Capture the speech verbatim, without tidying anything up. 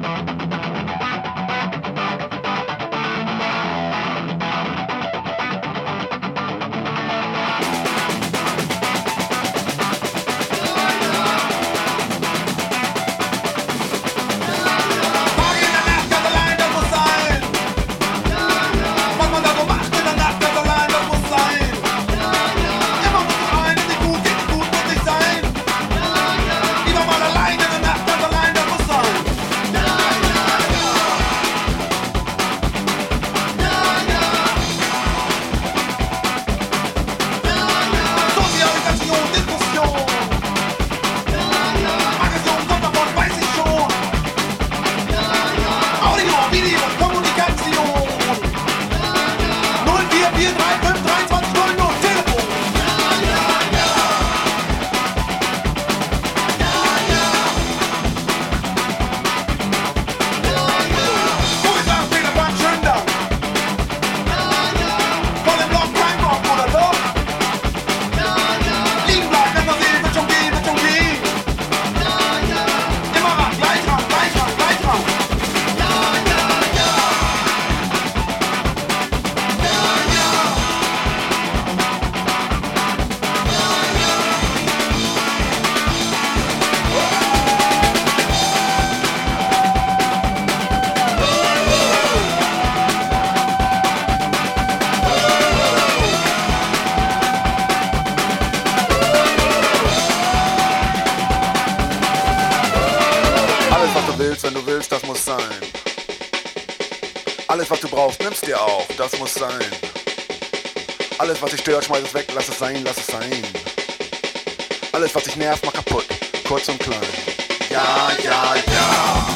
Wenn du willst, das muss sein. Alles, was du brauchst, nimmst dir auch, das muss sein. Alles, was dich stört, schmeiß es weg, lass es sein, lass es sein. Alles, was dich nervt, mach kaputt, kurz und klein. Ja, ja, ja.